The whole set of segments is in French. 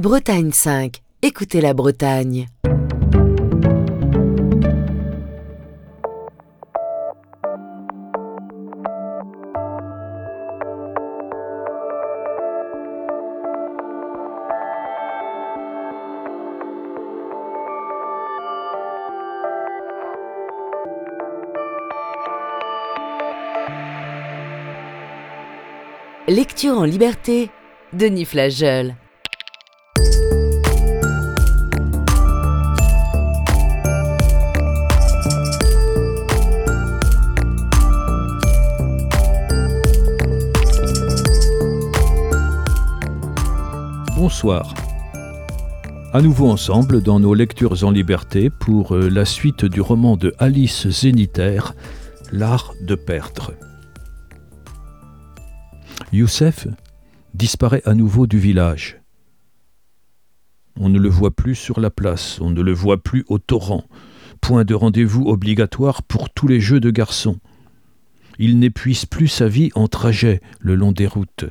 Bretagne 5. Écoutez la Bretagne. Lecture en liberté, Denis Flageol. Bonsoir. À nouveau ensemble dans nos lectures en liberté pour la suite du roman de Alice Zénitaire, L'art de perdre. Youssef disparaît à nouveau du village. On ne le voit plus sur la place, on ne le voit plus au torrent. Point de rendez-vous obligatoire pour tous les jeux de garçons. Il n'épuise plus sa vie en trajet le long des routes.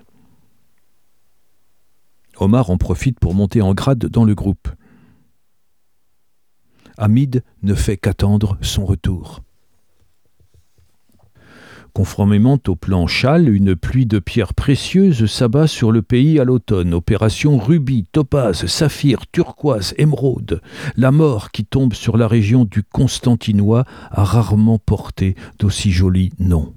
Omar en profite pour monter en grade dans le groupe. Hamid ne fait qu'attendre son retour. Conformément au plan Châle, une pluie de pierres précieuses s'abat sur le pays à l'automne. Opération rubis, topaz, saphir, turquoise, émeraude. La mort qui tombe sur la région du Constantinois a rarement porté d'aussi jolis noms.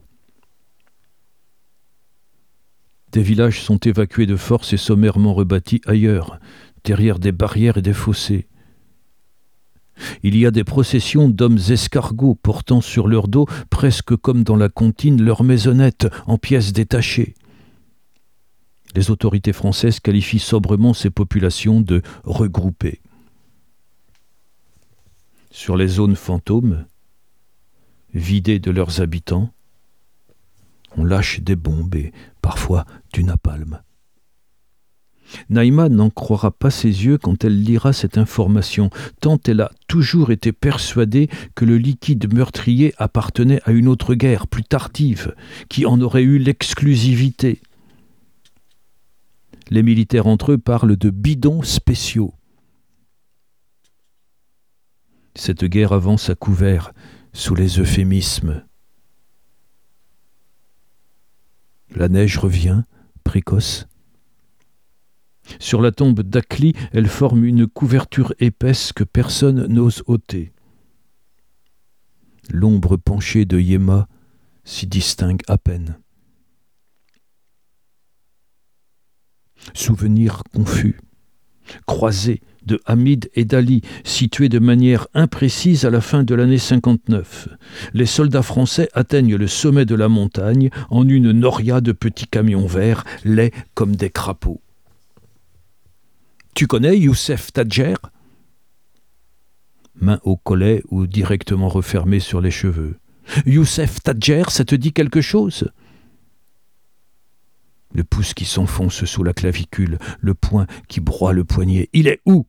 Des villages sont évacués de force et sommairement rebâtis ailleurs, derrière des barrières et des fossés. Il y a des processions d'hommes escargots portant sur leur dos, presque comme dans la comptine, leurs maisonnettes en pièces détachées. Les autorités françaises qualifient sobrement ces populations de regroupées. Sur les zones fantômes, vidées de leurs habitants, on lâche des bombes et parfois du napalm. Naïma n'en croira pas ses yeux quand elle lira cette information, tant elle a toujours été persuadée que le liquide meurtrier appartenait à une autre guerre, plus tardive, qui en aurait eu l'exclusivité. Les militaires entre eux parlent de bidons spéciaux. Cette guerre avance à couvert, sous les euphémismes. La neige revient, précoce. Sur la tombe d'Akli, elle forme une couverture épaisse que personne n'ose ôter. L'ombre penchée de Yéma s'y distingue à peine. Souvenir confus, croisés de Hamid et d'Ali, situés de manière imprécise à la fin de l'année 59. Les soldats français atteignent le sommet de la montagne en une noria de petits camions verts, laids comme des crapauds. Tu connais Youssef Tadjer ? Main au collet ou directement refermée sur les cheveux. Youssef Tadjer, ça te dit quelque chose ? Le pouce qui s'enfonce sous la clavicule, le poing qui broie le poignet. Il est où ?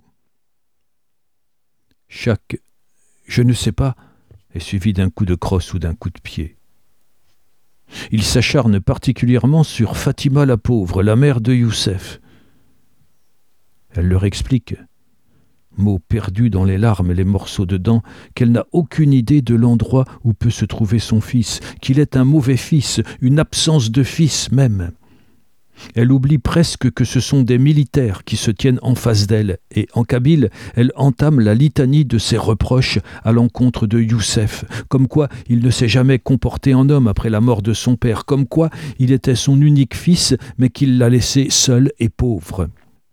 Chaque « je ne sais pas » est suivi d'un coup de crosse ou d'un coup de pied. Il s'acharne particulièrement sur Fatima la pauvre, la mère de Youssef. Elle leur explique, mots perdus dans les larmes et les morceaux de dents, qu'elle n'a aucune idée de l'endroit où peut se trouver son fils, qu'il est un mauvais fils, une absence de fils même. Elle oublie presque que ce sont des militaires qui se tiennent en face d'elle, et en kabyle, elle entame la litanie de ses reproches à l'encontre de Youssef, comme quoi il ne s'est jamais comporté en homme après la mort de son père, comme quoi il était son unique fils, mais qu'il l'a laissé seul et pauvre.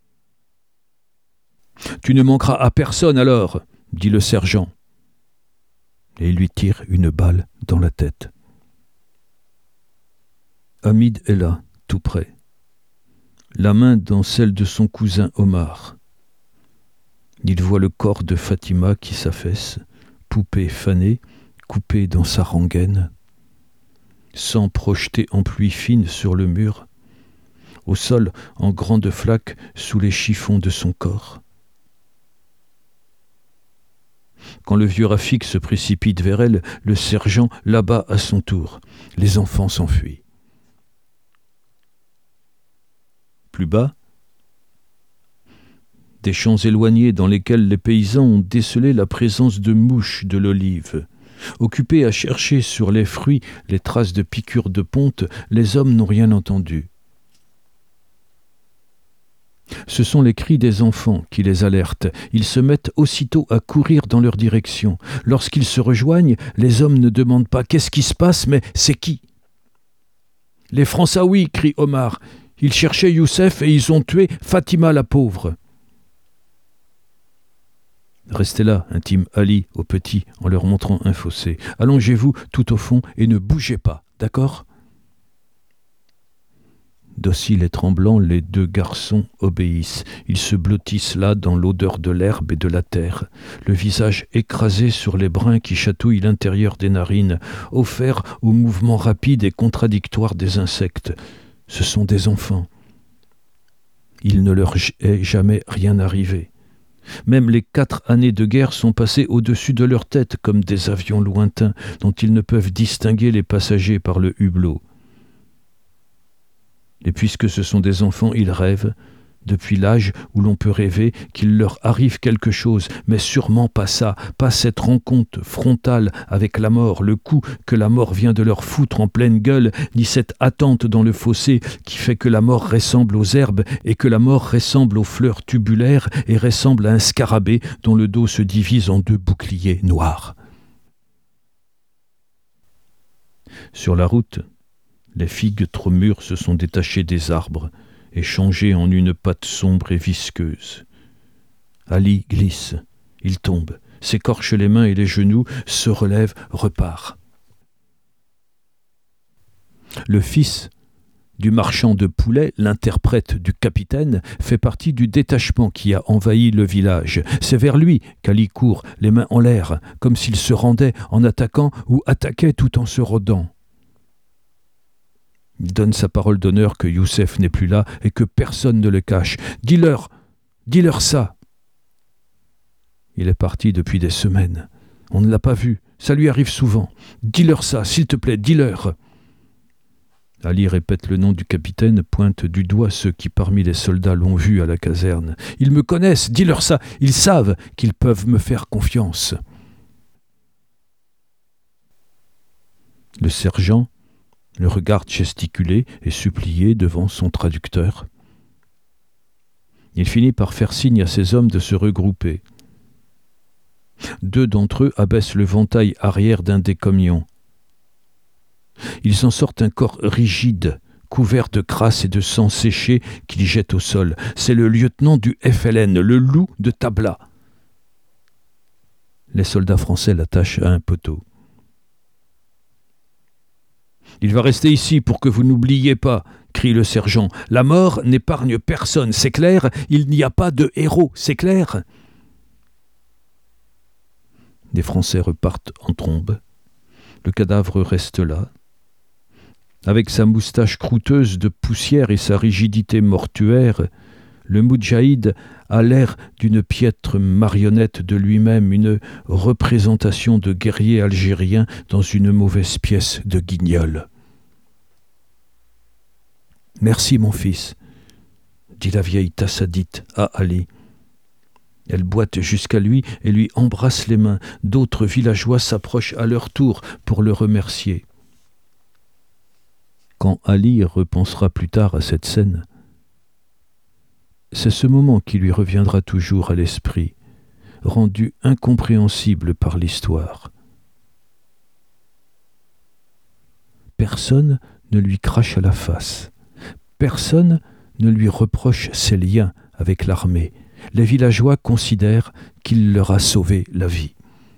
« Tu ne manqueras à personne alors, » dit le sergent. Et il lui tire une balle dans la tête. Hamid est là, tout près. La main dans celle de son cousin Omar. Il voit le corps de Fatima qui s'affaisse, poupée fanée, coupée dans sa rengaine, sang projeté en pluie fine sur le mur, au sol en grandes flaques sous les chiffons de son corps. Quand le vieux Rafik se précipite vers elle, le sergent l'abat à son tour. Les enfants s'enfuient. Plus bas, des champs éloignés dans lesquels les paysans ont décelé la présence de mouches de l'olive. Occupés à chercher sur les fruits les traces de piqûres de ponte, les hommes n'ont rien entendu. Ce sont les cris des enfants qui les alertent. Ils se mettent aussitôt à courir dans leur direction. Lorsqu'ils se rejoignent, les hommes ne demandent pas « Qu'est-ce qui se passe ?» mais « C'est qui ?» « Les Françaouis !» crie Omar. « Ils cherchaient Youssef et ils ont tué Fatima la pauvre. » « Restez là, intime Ali aux petits en leur montrant un fossé. Allongez-vous tout au fond et ne bougez pas, d'accord ?» Dociles et tremblants, les deux garçons obéissent. Ils se blottissent là dans l'odeur de l'herbe et de la terre, le visage écrasé sur les brins qui chatouillent l'intérieur des narines, offerts aux mouvements rapides et contradictoires des insectes. Ce sont des enfants. Il ne leur est jamais rien arrivé. Même les 4 années de guerre sont passées au-dessus de leur tête comme des avions lointains dont ils ne peuvent distinguer les passagers par le hublot. Et puisque ce sont des enfants, ils rêvent, depuis l'âge où l'on peut rêver, qu'il leur arrive quelque chose, mais sûrement pas ça, pas cette rencontre frontale avec la mort, le coup que la mort vient de leur foutre en pleine gueule, ni cette attente dans le fossé qui fait que la mort ressemble aux herbes et que la mort ressemble aux fleurs tubulaires et ressemble à un scarabée dont le dos se divise en 2 boucliers noirs. Sur la route, les figues trop mûres se sont détachées des arbres et changées en une pâte sombre et visqueuse. Ali glisse, il tombe, s'écorche les mains et les genoux, se relève, repart. Le fils du marchand de poulets, l'interprète du capitaine, fait partie du détachement qui a envahi le village. C'est vers lui qu'Ali court, les mains en l'air, comme s'il se rendait en attaquant ou attaquait tout en se rodant. Il donne sa parole d'honneur que Youssef n'est plus là et que personne ne le cache. Dis-leur ça. Il est parti depuis des semaines. On ne l'a pas vu. Ça lui arrive souvent. Dis-leur ça, s'il te plaît, dis-leur. Ali répète le nom du capitaine, pointe du doigt ceux qui parmi les soldats l'ont vu à la caserne. Ils me connaissent, dis-leur ça. Ils savent qu'ils peuvent me faire confiance. Le sergent le regarde gesticuler et supplier devant son traducteur. Il finit par faire signe à ses hommes de se regrouper. 2 d'entre eux abaissent le ventail arrière d'un des camions. Ils en sortent un corps rigide, couvert de crasse et de sang séché qu'ils jettent au sol. C'est le lieutenant du FLN, le loup de Tabla. Les soldats français l'attachent à un poteau. « Il va rester ici pour que vous n'oubliez pas », crie le sergent. « La mort n'épargne personne, c'est clair ? Il n'y a pas de héros, c'est clair ?» Les Français repartent en trombe. Le cadavre reste là. Avec sa moustache croûteuse de poussière et sa rigidité mortuaire, le moudjahid a l'air d'une piètre marionnette de lui-même, une représentation de guerrier algérien dans une mauvaise pièce de Guignol. « Merci, mon fils, » dit la vieille tassadite à Ali. Elle boite jusqu'à lui et lui embrasse les mains. D'autres villageois s'approchent à leur tour pour le remercier. Quand Ali repensera plus tard à cette scène, c'est ce moment qui lui reviendra toujours à l'esprit, rendu incompréhensible par l'histoire. Personne ne lui crache à la face. Personne ne lui reproche ses liens avec l'armée. Les villageois considèrent qu'il leur a sauvé la vie.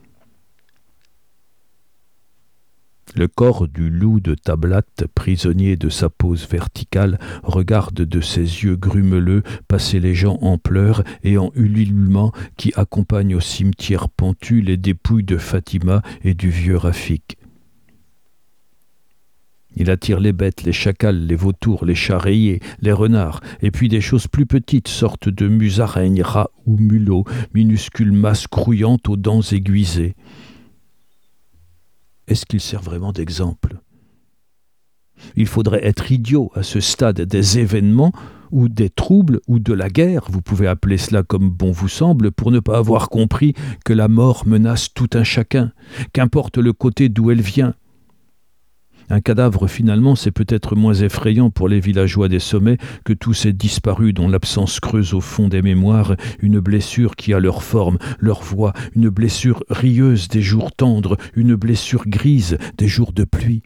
Le corps du loup de Tablat, prisonnier de sa pose verticale, regarde de ses yeux grumeleux passer les gens en pleurs et en ululements qui accompagnent au cimetière pentu les dépouilles de Fatima et du vieux Rafik. Il attire les bêtes, les chacals, les vautours, les chats rayés, les renards, et puis des choses plus petites, sortes de musaraignes, rats ou mulots, minuscules masses grouillantes aux dents aiguisées. Est-ce qu'il sert vraiment d'exemple ? Il faudrait être idiot à ce stade des événements ou des troubles, ou de la guerre, vous pouvez appeler cela comme bon vous semble, pour ne pas avoir compris que la mort menace tout un chacun, qu'importe le côté d'où elle vient. Un cadavre, finalement, c'est peut-être moins effrayant pour les villageois des sommets que tous ces disparus dont l'absence creuse au fond des mémoires une blessure qui a leur forme, leur voix, une blessure rieuse des jours tendres, une blessure grise des jours de pluie.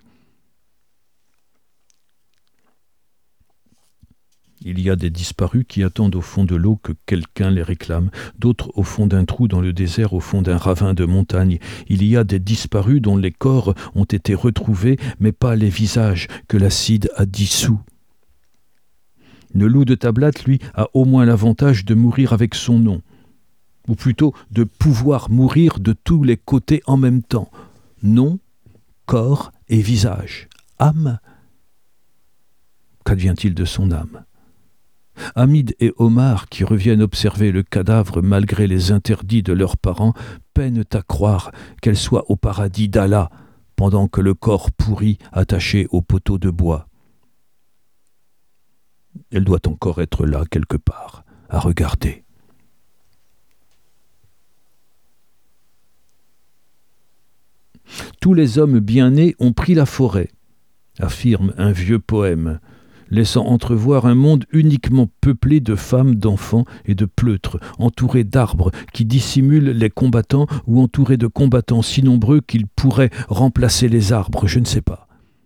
Il y a des disparus qui attendent au fond de l'eau que quelqu'un les réclame, d'autres au fond d'un trou dans le désert, au fond d'un ravin de montagne. Il y a des disparus dont les corps ont été retrouvés, mais pas les visages que l'acide a dissous. Le loup de Tablat, lui, a au moins l'avantage de mourir avec son nom, ou plutôt de pouvoir mourir de tous les côtés en même temps. Nom, corps et visage. Âme. Qu'advient-il de son âme ? Hamid et Omar, qui reviennent observer le cadavre malgré les interdits de leurs parents, peinent à croire qu'elle soit au paradis d'Allah, pendant que le corps pourri attaché au poteau de bois. Elle doit encore être là quelque part, à regarder. Tous les hommes bien nés ont pris la forêt, affirme un vieux poème, laissant entrevoir un monde uniquement peuplé de femmes, d'enfants et de pleutres, entouré d'arbres qui dissimulent les combattants ou entouré de combattants si nombreux qu'ils pourraient remplacer les arbres, je ne sais pas.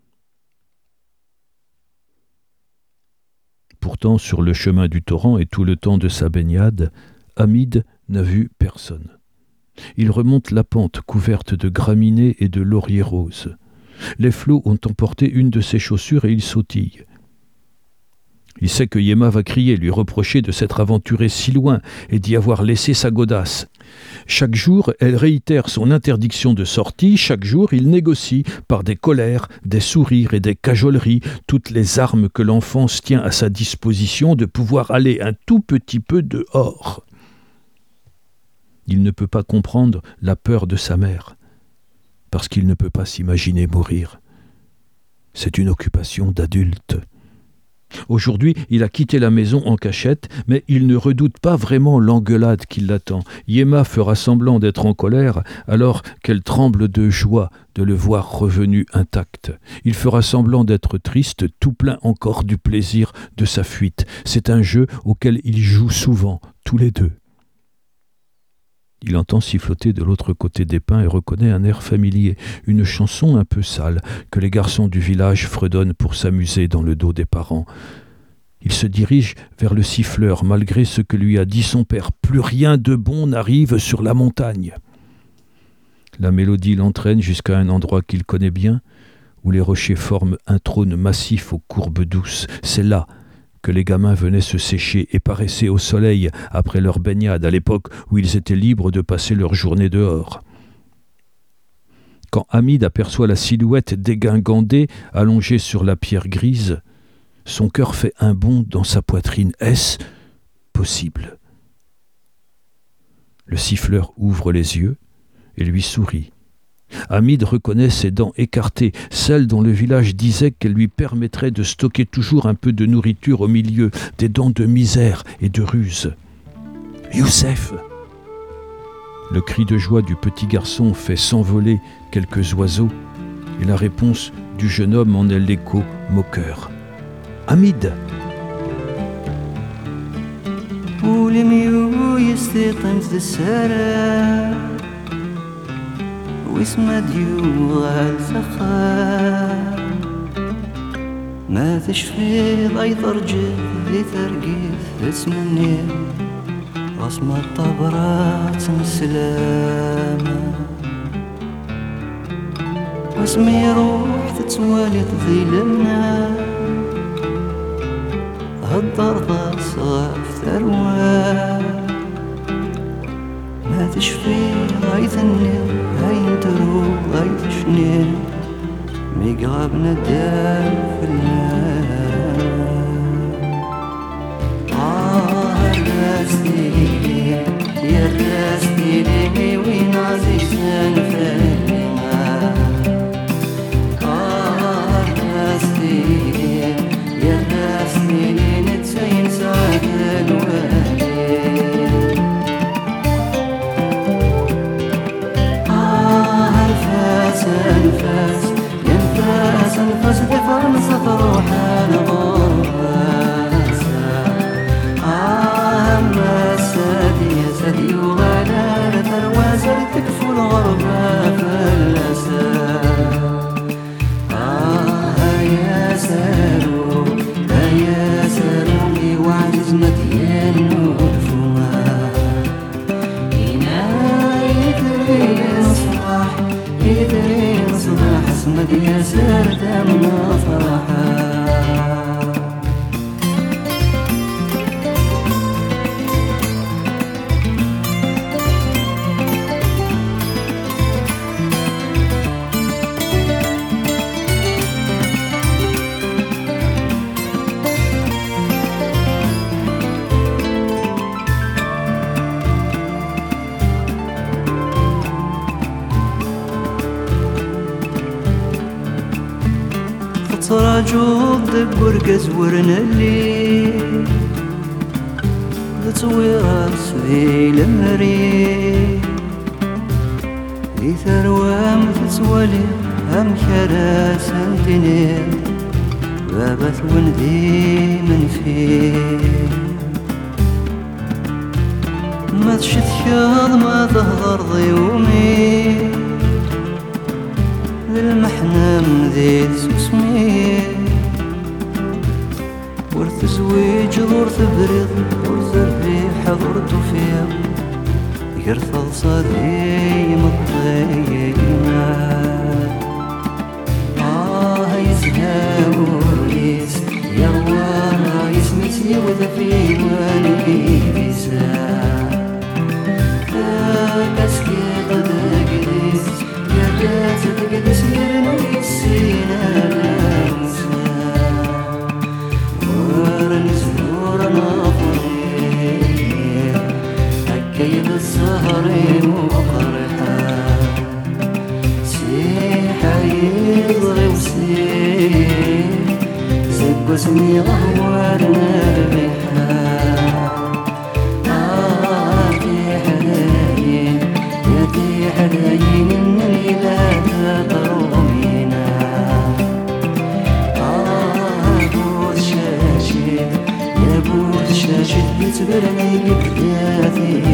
Pourtant, sur le chemin du torrent et tout le temps de sa baignade, Hamid n'a vu personne. Il remonte la pente couverte de graminées et de lauriers roses. Les flots ont emporté une de ses chaussures et il sautille. Il sait que Yema va crier, lui reprocher de s'être aventurée si loin et d'y avoir laissé sa godasse. Chaque jour, elle réitère son interdiction de sortie. Chaque jour, il négocie, par des colères, des sourires et des cajoleries, toutes les armes que l'enfance tient à sa disposition de pouvoir aller un tout petit peu dehors. Il ne peut pas comprendre la peur de sa mère, parce qu'il ne peut pas s'imaginer mourir. C'est une occupation d'adulte. Aujourd'hui, il a quitté la maison en cachette, mais il ne redoute pas vraiment l'engueulade qui l'attend. Yema fera semblant d'être en colère, alors qu'elle tremble de joie de le voir revenu intact. Il fera semblant d'être triste, tout plein encore du plaisir de sa fuite. C'est un jeu auquel ils jouent souvent, tous les deux. Il entend siffloter de l'autre côté des pins et reconnaît un air familier, une chanson un peu sale que les garçons du village fredonnent pour s'amuser dans le dos des parents. Il se dirige vers le siffleur, malgré ce que lui a dit son père. Plus rien de bon n'arrive sur la montagne. La mélodie l'entraîne jusqu'à un endroit qu'il connaît bien, où les rochers forment un trône massif aux courbes douces. C'est là que les gamins venaient se sécher et paraissaient au soleil après leur baignade, à l'époque où ils étaient libres de passer leur journée dehors. Quand Hamid aperçoit la silhouette dégingandée allongée sur la pierre grise, son cœur fait un bond dans sa poitrine. Est-ce possible ? Le siffleur ouvre les yeux et lui sourit. Hamid reconnaît ses dents écartées, celles dont le village disait qu'elles lui permettraient de stocker toujours un peu de nourriture au milieu, des dents de misère et de ruse. « Youssef !» Le cri de joie du petit garçon fait s'envoler quelques oiseaux, et la réponse du jeune homme en est l'écho moqueur. « Hamid !» واسمه ديوغ الفخار ما تشفي ضي ترجف ذي ترقيف تسمني غصمة الطبرات مسلامة واسمي روح تتوالي ذي لمنا هالضربة صغف ثروات ما تشفي غاية النيل هاي ترو غاية شنيل ميقرب ندال في الراستي يا الراستي لي وين عزيزان فاهمة الراستي يا الراستي نتسين تراجو دق ورقز ورنلي تسويغاس ذي المري ذي ثروام تسولي هم كراس الدنيا بابث وندي من فيه ما تشتكاض ما تهضر ضيومي ذي المحنم ذي سسمي ورث زويج ورث بريض ورث الريح ورث فيها يرث صدي مطينا يزهاوليس يا وانا يسمتي وذفي والي بيزا كاسكي قدقدس يا جات تقدس يرنو السينا كيد السهر مقرحة سيحة يضغي وسيح زق اسمي غهوارنا الريحة في حنين يا في حنين إنني لا ترومينا بوز شاشد يا بوز شاشد بتبرني بكياتي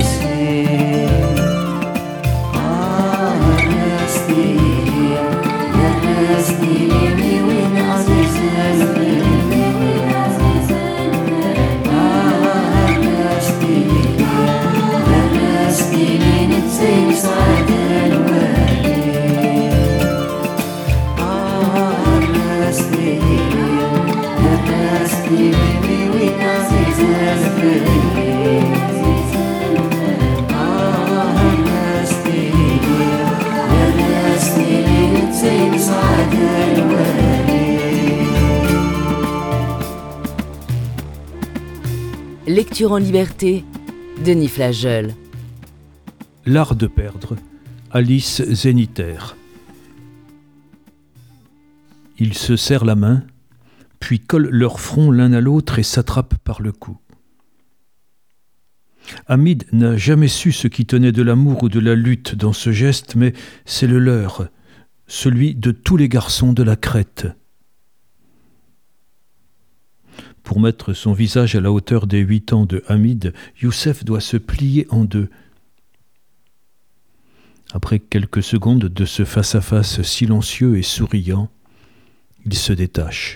Lecture en liberté, Denis Flageol. L'art de perdre, Alice Zénitaire. Ils se serrent la main, puis collent leur front l'un à l'autre et s'attrapent par le cou. Hamid n'a jamais su ce qui tenait de l'amour ou de la lutte dans ce geste, mais c'est le leur, celui de tous les garçons de la Crète. Pour mettre son visage à la hauteur des 8 ans de Hamid, Youssef doit se plier en deux. Après quelques secondes de ce face-à-face silencieux et souriant, il se détache.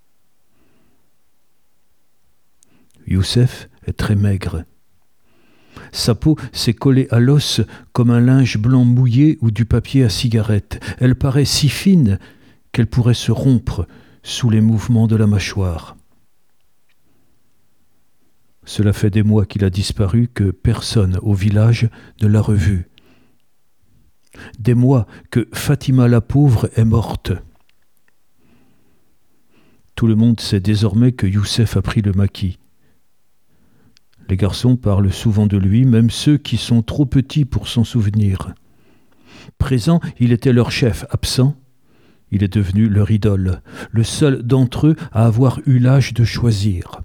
Youssef est très maigre. Sa peau s'est collée à l'os comme un linge blanc mouillé ou du papier à cigarette. Elle paraît si fine qu'elle pourrait se rompre sous les mouvements de la mâchoire. Cela fait des mois qu'il a disparu que personne au village ne l'a revu. Des mois que Fatima la pauvre est morte. Tout le monde sait désormais que Youssef a pris le maquis. Les garçons parlent souvent de lui, même ceux qui sont trop petits pour s'en souvenir. Présent, il était leur chef. Absent, il est devenu leur idole, le seul d'entre eux à avoir eu l'âge de choisir.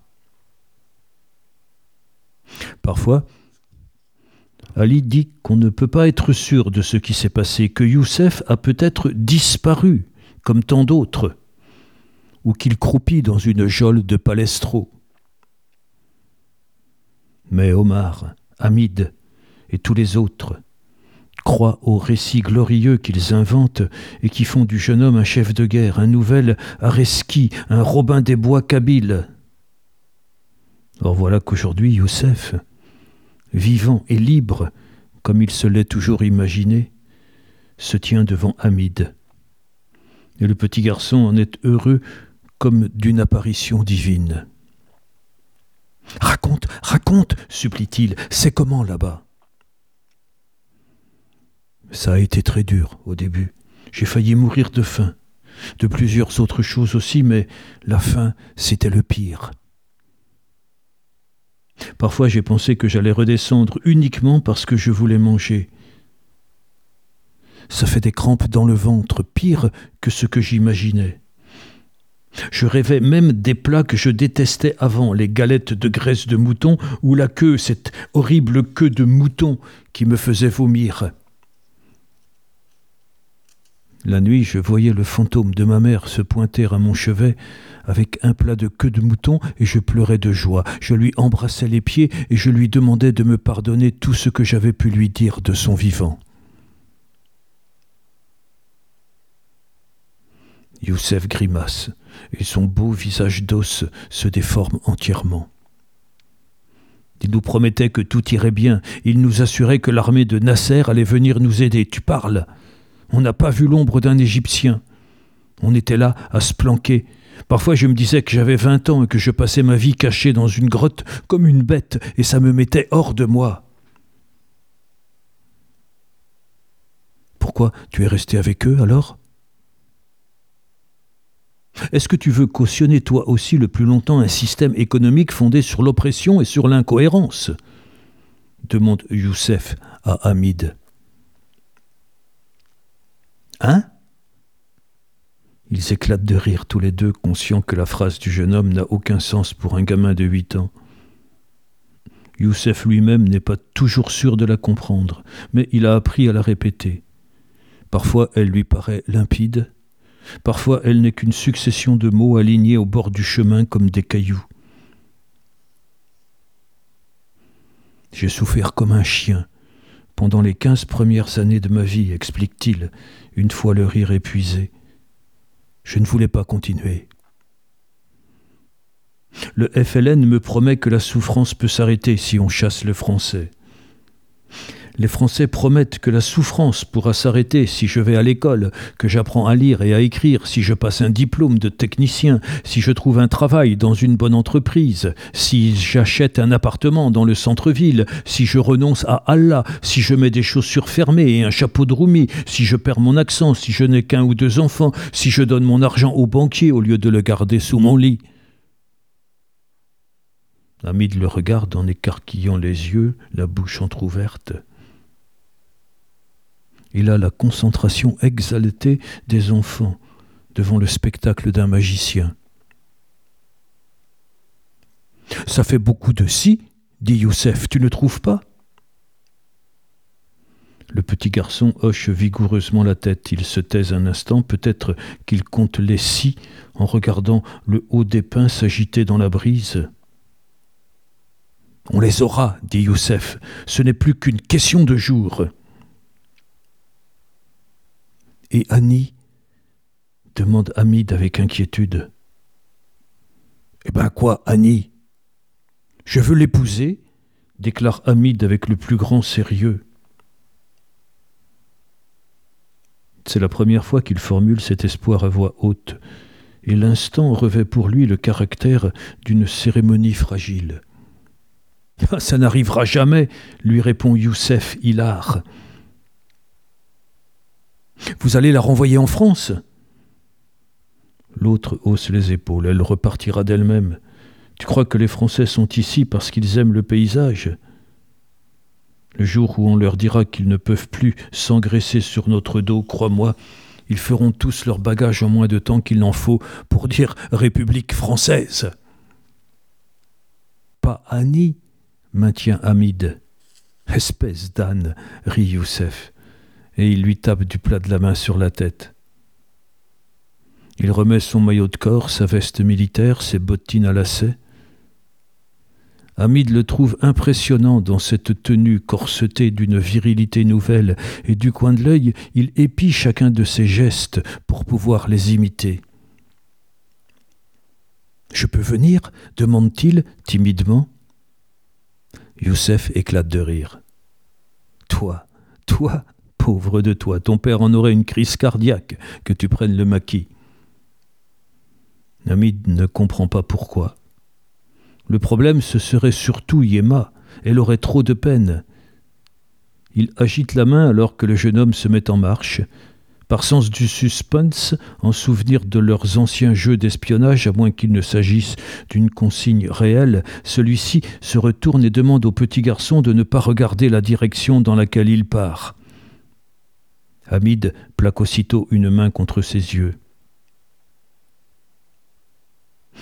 Parfois, Ali dit qu'on ne peut pas être sûr de ce qui s'est passé, que Youssef a peut-être disparu, comme tant d'autres, ou qu'il croupit dans une geôle de palestro. Mais Omar, Hamid et tous les autres croient aux récits glorieux qu'ils inventent et qui font du jeune homme un chef de guerre, un nouvel Areski, un Robin des Bois kabyle. Or voilà qu'aujourd'hui Youssef, vivant et libre, comme il se l'est toujours imaginé, se tient devant Hamid. Et le petit garçon en est heureux comme d'une apparition divine. « Raconte, raconte !» supplie-t-il. « C'est comment là-bas ?» Ça a été très dur au début. J'ai failli mourir de faim. De plusieurs autres choses aussi, mais la faim, c'était le pire. Parfois, j'ai pensé que j'allais redescendre uniquement parce que je voulais manger. Ça fait des crampes dans le ventre, pire que ce que j'imaginais. Je rêvais même des plats que je détestais avant, les galettes de graisse de mouton ou la queue, cette horrible queue de mouton qui me faisait vomir. La nuit, je voyais le fantôme de ma mère se pointer à mon chevet avec un plat de queue de mouton et je pleurais de joie. Je lui embrassais les pieds et je lui demandais de me pardonner tout ce que j'avais pu lui dire de son vivant. Youssef grimace et son beau visage d'os se déforme entièrement. Il nous promettait que tout irait bien. Il nous assurait que l'armée de Nasser allait venir nous aider. Tu parles ? On n'a pas vu l'ombre d'un Égyptien. On était là à se planquer. Parfois je me disais que j'avais 20 ans et que je passais ma vie caché dans une grotte comme une bête et ça me mettait hors de moi. Pourquoi tu es resté avec eux alors ? Est-ce que tu veux cautionner toi aussi le plus longtemps un système économique fondé sur l'oppression et sur l'incohérence ? Demande Youssef à Hamid. Hein ? Ils éclatent de rire tous les deux, conscients que la phrase du jeune homme n'a aucun sens pour un gamin de 8 ans. Youssef lui-même n'est pas toujours sûr de la comprendre, mais il a appris à la répéter. Parfois elle lui paraît limpide, parfois elle n'est qu'une succession de mots alignés au bord du chemin comme des cailloux. J'ai souffert comme un chien pendant les 15 premières années de ma vie, explique-t-il, une fois le rire épuisé. Je ne voulais pas continuer. Le FLN me promet que la souffrance peut s'arrêter si on chasse le français. Les Français promettent que la souffrance pourra s'arrêter si je vais à l'école, que j'apprends à lire et à écrire, si je passe un diplôme de technicien, si je trouve un travail dans une bonne entreprise, si j'achète un appartement dans le centre-ville, si je renonce à Allah, si je mets des chaussures fermées et un chapeau de roumi, si je perds mon accent, si je n'ai qu'un ou 2 enfants, si je donne mon argent au banquier au lieu de le garder sous mon lit. Hamid le regarde en écarquillant les yeux, la bouche entr'ouverte. Il a la concentration exaltée des enfants devant le spectacle d'un magicien. « Ça fait beaucoup de si, dit Youssef, tu ne trouves pas ?» Le petit garçon hoche vigoureusement la tête. Il se taise un instant, peut-être qu'il compte les si en regardant le haut des pins s'agiter dans la brise. « On les aura, dit Youssef, ce n'est plus qu'une question de jours. » « Et Annie ?» demande Hamid avec inquiétude. « Eh ben quoi, Annie ? Je veux l'épouser, déclare Hamid avec le plus grand sérieux. C'est la première fois qu'il formule cet espoir à voix haute, et l'instant revêt pour lui le caractère d'une cérémonie fragile. « Ça n'arrivera jamais, lui répond Youssef hilar. Vous allez la renvoyer en France ? L'autre hausse les épaules. Elle repartira d'elle-même. Tu crois que les Français sont ici parce qu'ils aiment le paysage ? Le jour où on leur dira qu'ils ne peuvent plus s'engraisser sur notre dos, crois-moi, ils feront tous leur bagage en moins de temps qu'il n'en faut pour dire « République française ». Pas Annie, maintient Hamid. Espèce d'âne, rit Youssef. Et il lui tape du plat de la main sur la tête. Il remet son maillot de corps, sa veste militaire, ses bottines à lacets. Hamid le trouve impressionnant dans cette tenue corsetée d'une virilité nouvelle, et du coin de l'œil, il épie chacun de ses gestes pour pouvoir les imiter. « Je peux venir ?» demande-t-il timidement. Youssef éclate de rire. « Toi, pauvre de toi, ton père en aurait une crise cardiaque, que tu prennes le maquis. » Hamid ne comprend pas pourquoi. Le problème, ce serait surtout Yéma. Elle aurait trop de peine. Il agite la main alors que le jeune homme se met en marche. Par sens du suspense, en souvenir de leurs anciens jeux d'espionnage, à moins qu'il ne s'agisse d'une consigne réelle, celui-ci se retourne et demande au petit garçon de ne pas regarder la direction dans laquelle il part. Hamid plaque aussitôt une main contre ses yeux.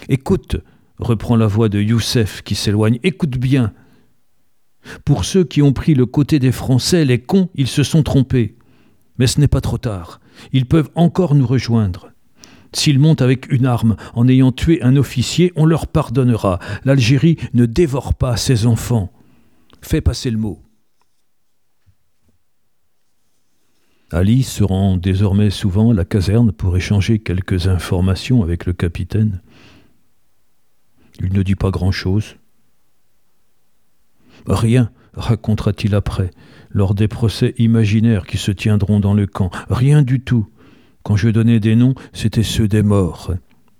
« Écoute !» reprend la voix de Youssef qui s'éloigne. « Écoute bien ! Pour ceux qui ont pris le côté des Français, les cons, ils se sont trompés. Mais ce n'est pas trop tard. Ils peuvent encore nous rejoindre. S'ils montent avec une arme en ayant tué un officier, on leur pardonnera. L'Algérie ne dévore pas ses enfants. Fais passer le mot. » Ali se rend désormais souvent à la caserne pour échanger quelques informations avec le capitaine. Il ne dit pas grand-chose. « Rien, racontera-t-il après, lors des procès imaginaires qui se tiendront dans le camp. Rien du tout. Quand je donnais des noms, c'étaient ceux des morts. »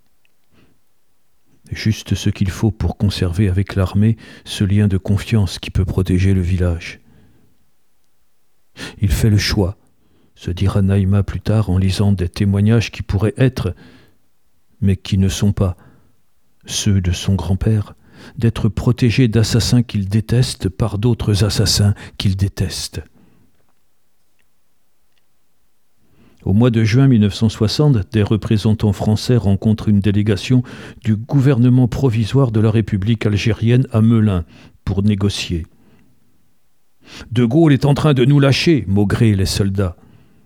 Juste ce qu'il faut pour conserver avec l'armée ce lien de confiance qui peut protéger le village. Il fait le choix, se dira Naïma plus tard en lisant des témoignages qui pourraient être, mais qui ne sont pas, ceux de son grand-père, d'être protégé d'assassins qu'il déteste par d'autres assassins qu'il déteste. Au mois de juin 1960, des représentants français rencontrent une délégation du gouvernement provisoire de la République algérienne à Melun pour négocier. « De Gaulle est en train de nous lâcher », maugraient les soldats.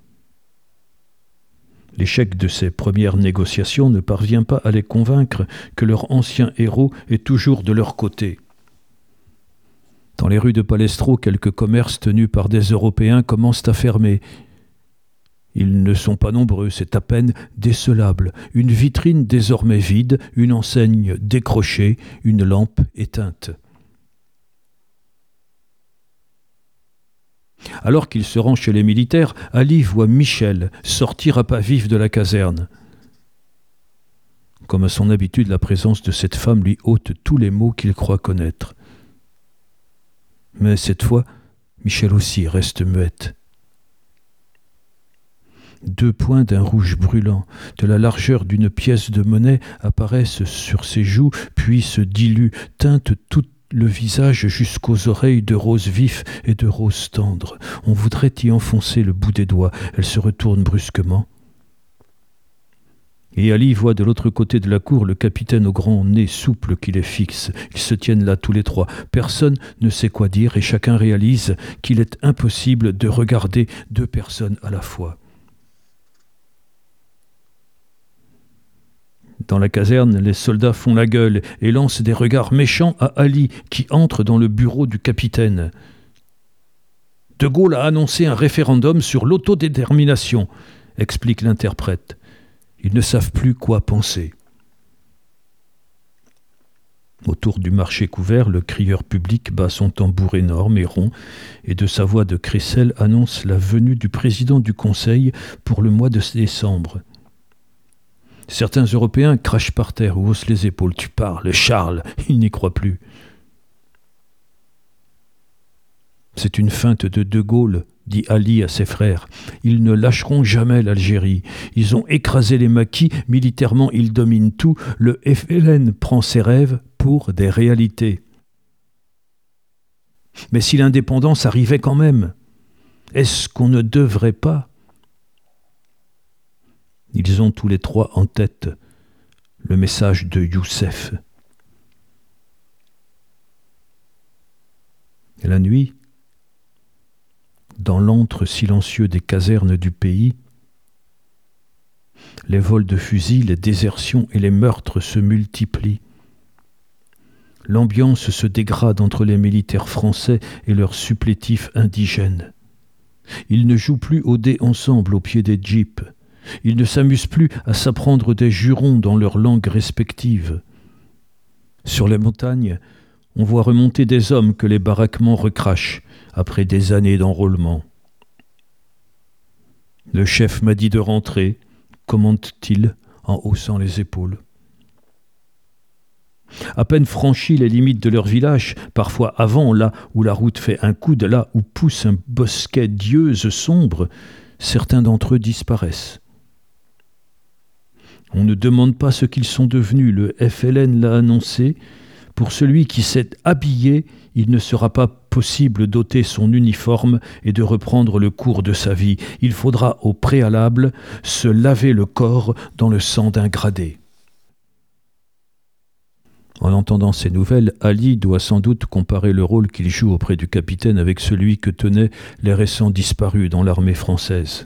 L'échec de ces premières négociations ne parvient pas à les convaincre que leur ancien héros est toujours de leur côté. Dans les rues de Palestro, quelques commerces tenus par des Européens commencent à fermer. Ils ne sont pas nombreux, c'est à peine décelable. Une vitrine désormais vide, une enseigne décrochée, une lampe éteinte. Alors qu'il se rend chez les militaires, Ali voit Michel sortir à pas vif de la caserne. Comme à son habitude, la présence de cette femme lui ôte tous les mots qu'il croit connaître. Mais cette fois, Michel aussi reste muette. 2 points d'un rouge brûlant, de la largeur d'une pièce de monnaie, apparaissent sur ses joues, puis se diluent, teintent tout le visage jusqu'aux oreilles de rose vif et de rose tendre. On voudrait y enfoncer le bout des doigts. Elle se retourne brusquement. Et Ali voit de l'autre côté de la cour le capitaine au grand nez souple qui les fixe. Ils se tiennent là tous les trois. Personne ne sait quoi dire et chacun réalise qu'il est impossible de regarder 2 personnes à la fois. Dans la caserne, les soldats font la gueule et lancent des regards méchants à Ali, qui entre dans le bureau du capitaine. De Gaulle a annoncé un référendum sur l'autodétermination, explique l'interprète. Ils ne savent plus quoi penser. Autour du marché couvert, le crieur public bat son tambour énorme et rond et de sa voix de crécelle annonce la venue du président du Conseil pour le mois de décembre. Certains Européens crachent par terre ou haussent les épaules. « Tu parles, Charles !» Ils n'y croient plus. « C'est une feinte de Gaulle, dit Ali à ses frères. Ils ne lâcheront jamais l'Algérie. Ils ont écrasé les maquis, militairement ils dominent tout. Le FLN prend ses rêves pour des réalités. Mais si l'indépendance arrivait quand même, est-ce qu'on ne devrait pas ? Ils ont tous les 3 en tête le message de Youssef. Et la nuit, dans l'antre silencieux des casernes du pays, les vols de fusils, les désertions et les meurtres se multiplient. L'ambiance se dégrade entre les militaires français et leurs supplétifs indigènes. Ils ne jouent plus au dé ensemble au pied des jeeps. Ils ne s'amusent plus à s'apprendre des jurons dans leurs langues respectives. Sur les montagnes, on voit remonter des hommes que les baraquements recrachent après des années d'enrôlement. Le chef m'a dit de rentrer, commente-t-il en haussant les épaules. À peine franchis les limites de leur village, parfois avant, là où la route fait un coude, là où pousse un bosquet d'yeuses sombres, certains d'entre eux disparaissent. On ne demande pas ce qu'ils sont devenus, le FLN l'a annoncé. Pour celui qui s'est habillé, il ne sera pas possible d'ôter son uniforme et de reprendre le cours de sa vie. Il faudra au préalable se laver le corps dans le sang d'un gradé. En entendant ces nouvelles, Ali doit sans doute comparer le rôle qu'il joue auprès du capitaine avec celui que tenaient les récents disparus dans l'armée française.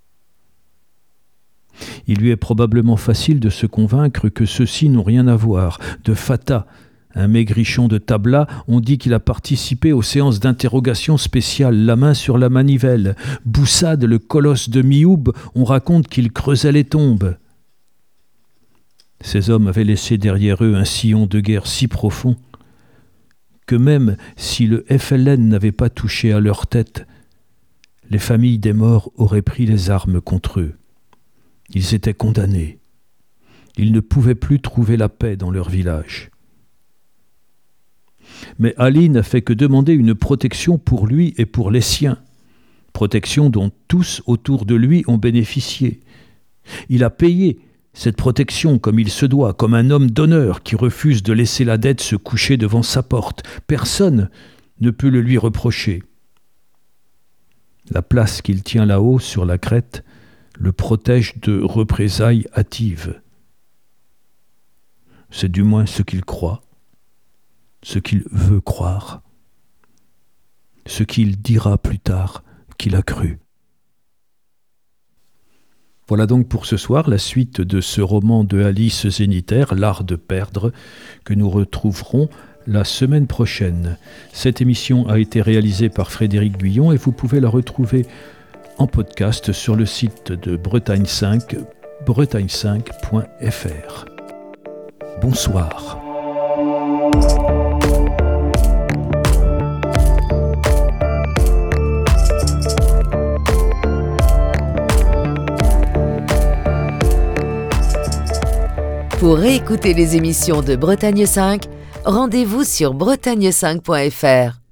Il lui est probablement facile de se convaincre que ceux-ci n'ont rien à voir. De Fatah, un maigrichon de Tabla, on dit qu'il a participé aux séances d'interrogation spéciales, la main sur la manivelle. Boussad, le colosse de Mioub, on raconte qu'il creusait les tombes. Ces hommes avaient laissé derrière eux un sillon de guerre si profond que même si le FLN n'avait pas touché à leur tête, les familles des morts auraient pris les armes contre eux. Ils étaient condamnés. Ils ne pouvaient plus trouver la paix dans leur village. Mais Ali n'a fait que demander une protection pour lui et pour les siens, protection dont tous autour de lui ont bénéficié. Il a payé cette protection comme il se doit, comme un homme d'honneur qui refuse de laisser la dette se coucher devant sa porte. Personne ne peut le lui reprocher. La place qu'il tient là-haut, sur la crête, le protège de représailles hâtives. C'est du moins ce qu'il croit, ce qu'il veut croire, ce qu'il dira plus tard qu'il a cru. Voilà donc pour ce soir la suite de ce roman de Alice Zénitaire, L'art de perdre, que nous retrouverons la semaine prochaine. Cette émission a été réalisée par Frédéric Guyon et vous pouvez la retrouver en podcast sur le site de Bretagne 5, bretagne5.fr. Bonsoir. Pour réécouter les émissions de Bretagne 5, rendez-vous sur bretagne5.fr.